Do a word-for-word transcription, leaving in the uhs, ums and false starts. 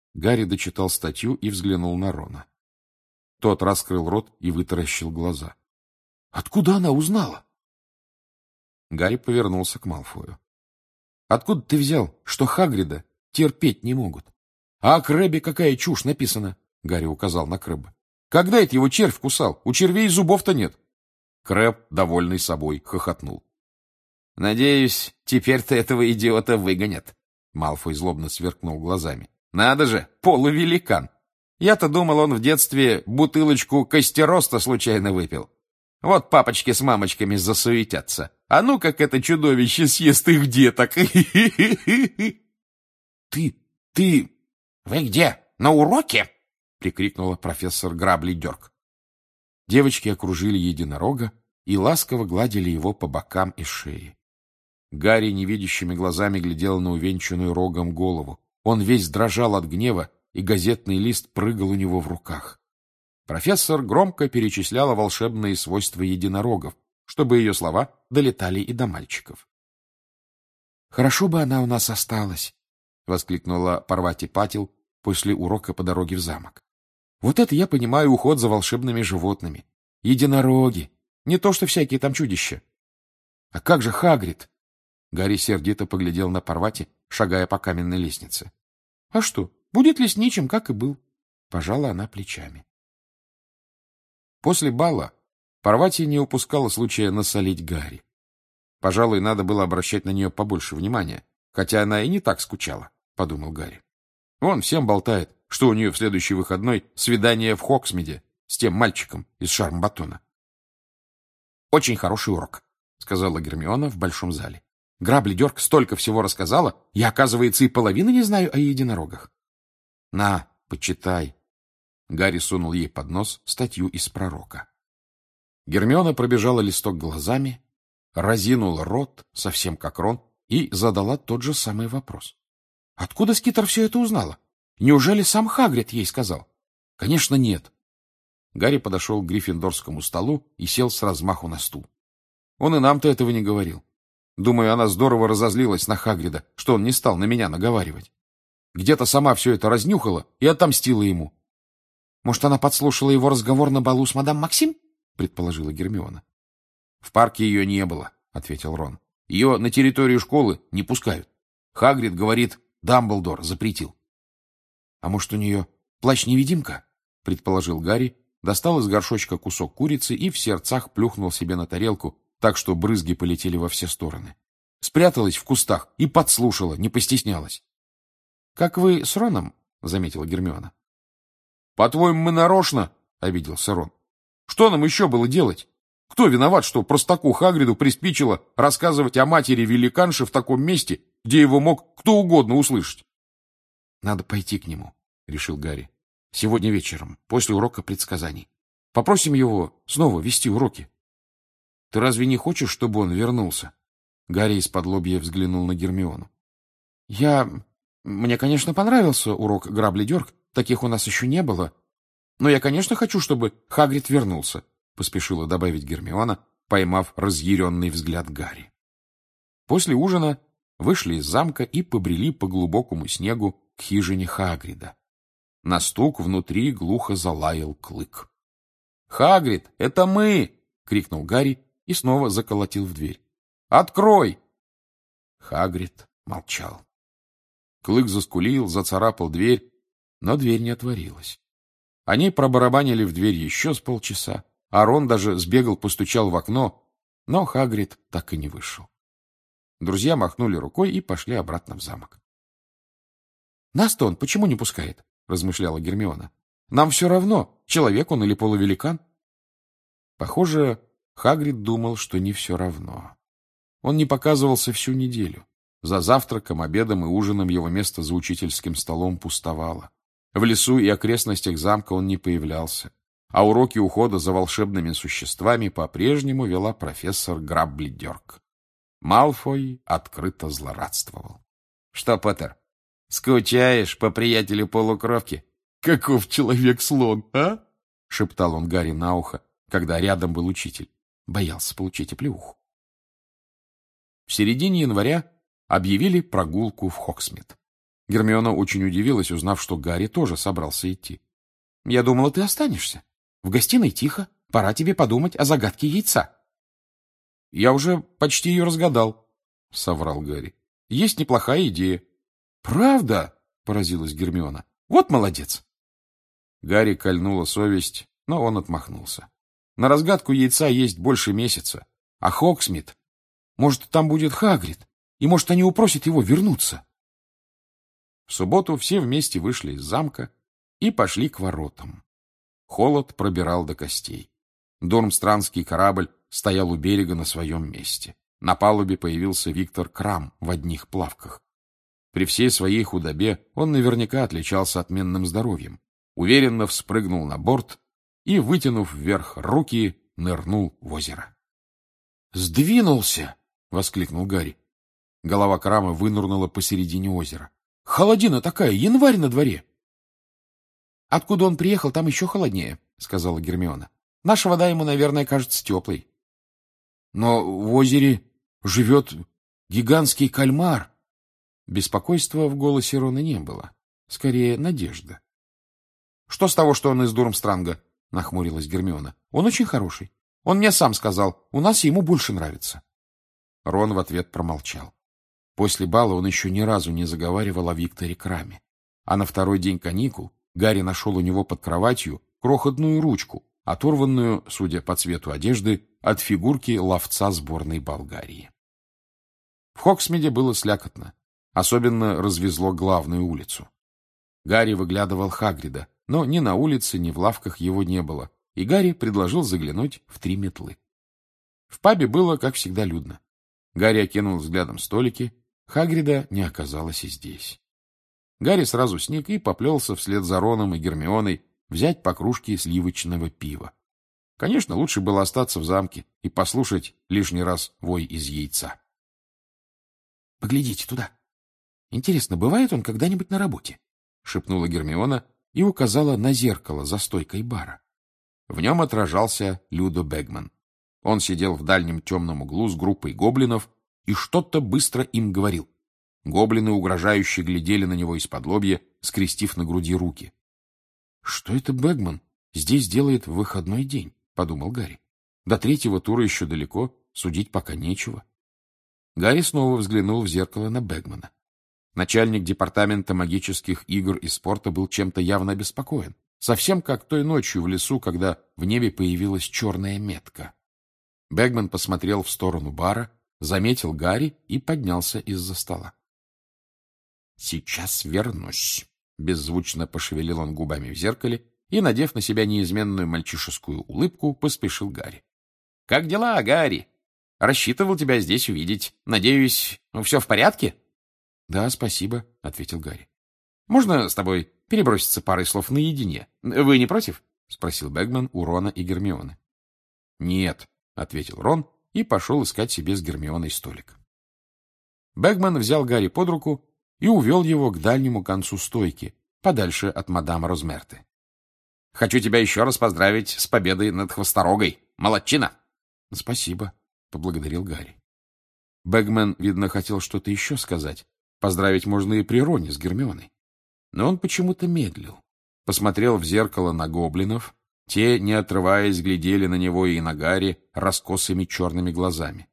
Гарри дочитал статью и взглянул на Рона. Тот раскрыл рот и вытаращил глаза. — Откуда она узнала? Гарри повернулся к Малфою. — Откуда ты взял, что Хагрида терпеть не могут? — А о Крэбе какая чушь написана? — Гарри указал на Крэба. — Когда это его червь кусал? У червей зубов-то нет. Крэб, довольный собой, хохотнул. — Надеюсь, теперь-то этого идиота выгонят. Малфой злобно сверкнул глазами. — Надо же, полувеликан! Я-то думал, он в детстве бутылочку костероста случайно выпил. Вот папочки с мамочками засуетятся. А ну, как это чудовище съест их деток! — Ты, ты... — Вы где? На уроке? — прикрикнула профессор Грабли-Дёрк. Девочки окружили единорога и ласково гладили его по бокам и шее. Гарри невидящими глазами глядел на увенчанную рогом голову. Он весь дрожал от гнева, и газетный лист прыгал у него в руках. Профессор громко перечисляла волшебные свойства единорогов, чтобы ее слова долетали и до мальчиков. — Хорошо бы она у нас осталась, — воскликнула Парвати Патил после урока по дороге в замок. — Вот это я понимаю уход за волшебными животными. Единороги, не то что всякие там чудища. — А как же Хагрид? Гарри сердито поглядел на Парвати, шагая по каменной лестнице. — А что, будет лесничим, как и был. Пожала она плечами. После бала Парвати не упускала случая насолить Гарри. Пожалуй, надо было обращать на нее побольше внимания, хотя она и не так скучала, — подумал Гарри. Вон всем болтает, что у нее в следующий выходной свидание в Хоксмиде с тем мальчиком из Шармбатона. — Очень хороший урок, — сказала Гермиона в большом зале. Грабли-Дёрк столько всего рассказала, я, оказывается, и половины не знаю о единорогах. — На, почитай. Гарри сунул ей под нос статью из пророка. Гермиона пробежала листок глазами, разинула рот, совсем как Рон, и задала тот же самый вопрос. — Откуда Скитер все это узнала? Неужели сам Хагрид ей сказал? — Конечно, нет. Гарри подошел к гриффиндорскому столу и сел с размаху на стул. Он и нам-то этого не говорил. Думаю, она здорово разозлилась на Хагрида, что он не стал на меня наговаривать. Где-то сама все это разнюхала и отомстила ему. — Может, она подслушала его разговор на балу с мадам Максим? — предположила Гермиона. — В парке ее не было, — ответил Рон. — Ее на территорию школы не пускают. Хагрид говорит, Дамблдор запретил. — А может, у нее плащ-невидимка? — предположил Гарри, достал из горшочка кусок курицы и в сердцах плюхнул себе на тарелку, так что брызги полетели во все стороны. Спряталась в кустах и подслушала, не постеснялась. — Как вы с Роном? — заметила Гермиона. — По-твоему, мы нарочно? — обиделся Рон. — Что нам еще было делать? Кто виноват, что простаку Хагриду приспичило рассказывать о матери великанши в таком месте, где его мог кто угодно услышать? — Надо пойти к нему, — решил Гарри. — Сегодня вечером, после урока предсказаний. Попросим его снова вести уроки. — Ты разве не хочешь, чтобы он вернулся? Гарри из-под-лобья взглянул на Гермиону. — Я... Мне, конечно, понравился урок Грабли-Дёрк, таких у нас еще не было. Но я, конечно, хочу, чтобы Хагрид вернулся, — поспешила добавить Гермиона, поймав разъяренный взгляд Гарри. После ужина вышли из замка и побрели по глубокому снегу к хижине Хагрида. На стук внутри глухо залаял Клык. — Хагрид, это мы! — крикнул Гарри и снова заколотил в дверь. — Открой! Хагрид молчал. Клык заскулил, зацарапал дверь, но дверь не отворилась. Они пробарабанили в дверь еще с полчаса, а Рон даже сбегал, постучал в окно, но Хагрид так и не вышел. Друзья махнули рукой и пошли обратно в замок. — Нас-то он почему не пускает? — размышляла Гермиона. — Нам все равно, человек он или полувеликан. Похоже, Хагрид думал, что не все равно. Он не показывался всю неделю. За завтраком, обедом и ужином его место за учительским столом пустовало. В лесу и окрестностях замка он не появлялся, а уроки ухода за волшебными существами по-прежнему вела профессор Грабли-Дёрк. Малфой открыто злорадствовал. — Что, Поттер, скучаешь по приятелю полукровки? — Каков человек-слон, а? — шептал он Гарри на ухо, когда рядом был учитель. Боялся получить оплеуху. В середине января объявили прогулку в Хоксмит. Гермиона очень удивилась, узнав, что Гарри тоже собрался идти. — Я думала, ты останешься. В гостиной тихо. Пора тебе подумать о загадке яйца. — Я уже почти ее разгадал, — соврал Гарри. — Есть неплохая идея. — Правда? — поразилась Гермиона. — Вот молодец. Гарри кольнула совесть, но он отмахнулся. На разгадку яйца есть больше месяца. А Хогсмит? Может, там будет Хагрид? И, может, они упросят его вернуться? В субботу все вместе вышли из замка и пошли к воротам. Холод пробирал до костей. Дурмстранский корабль стоял у берега на своем месте. На палубе появился Виктор Крам в одних плавках. При всей своей худобе он наверняка отличался отменным здоровьем. Уверенно вспрыгнул на борт и, вытянув вверх руки, нырнул в озеро. «Сдвинулся!» — воскликнул Гарри. Голова Крама вынырнула посередине озера. «Холодина такая, январь на дворе!» «Откуда он приехал, там еще холоднее», — сказала Гермиона. «Наша вода ему, наверное, кажется теплой». «Но в озере живет гигантский кальмар». Беспокойства в голосе Рона не было. Скорее, надежда. «Что с того, что он из Дурмстранга?» — нахмурилась Гермиона. «Он очень хороший. Он мне сам сказал, у нас ему больше нравится». Рон в ответ промолчал. После бала он еще ни разу не заговаривал о Викторе Краме. А на второй день каникул Гарри нашел у него под кроватью крохотную ручку, оторванную, судя по цвету одежды, от фигурки ловца сборной Болгарии. В Хогсмиде было слякотно. Особенно развезло главную улицу. Гарри выглядывал Хагрида, но ни на улице, ни в лавках его не было, и Гарри предложил заглянуть в три метлы. В пабе было, как всегда, людно. Гарри окинул взглядом столики, Хагрида не оказалось и здесь. Гарри сразу сник и поплелся вслед за Роном и Гермионой взять по кружке сливочного пива. Конечно, лучше было остаться в замке и послушать лишний раз вой из яйца. — Поглядите туда. Интересно, бывает он когда-нибудь на работе? — шепнула Гермиона и указала на зеркало за стойкой бара. В нем отражался Людо Бегман. Он сидел в дальнем темном углу с группой гоблинов и что-то быстро им говорил. Гоблины угрожающе глядели на него из-под лобья, скрестив на груди руки. — Что это Бегман здесь делает в выходной день? — подумал Гарри. До третьего тура еще далеко, судить пока нечего. Гарри снова взглянул в зеркало на Бегмана. Начальник департамента магических игр и спорта был чем-то явно обеспокоен. Совсем как той ночью в лесу, когда в небе появилась черная метка. Бегман посмотрел в сторону бара, заметил Гарри и поднялся из-за стола. — Сейчас вернусь, — беззвучно пошевелил он губами в зеркале и, надев на себя неизменную мальчишескую улыбку, поспешил Гарри. — Как дела, Гарри? Рассчитывал тебя здесь увидеть. Надеюсь, все в порядке? — Да, спасибо, — ответил Гарри. — Можно с тобой переброситься парой слов наедине? Вы не против? — спросил Бегман у Рона и Гермионы. — Нет, — ответил Рон и пошел искать себе с Гермионой столик. Бегман взял Гарри под руку и увел его к дальнему концу стойки, подальше от мадам Розмерты. — Хочу тебя еще раз поздравить с победой над Хвосторогой. Молодчина! — Спасибо, — поблагодарил Гарри. Бегман, видно, хотел что-то еще сказать. Поздравить можно и при Роне с Гермионой. Но он почему-то медлил. Посмотрел в зеркало на гоблинов. Те, не отрываясь, глядели на него и на Гарри раскосыми черными глазами.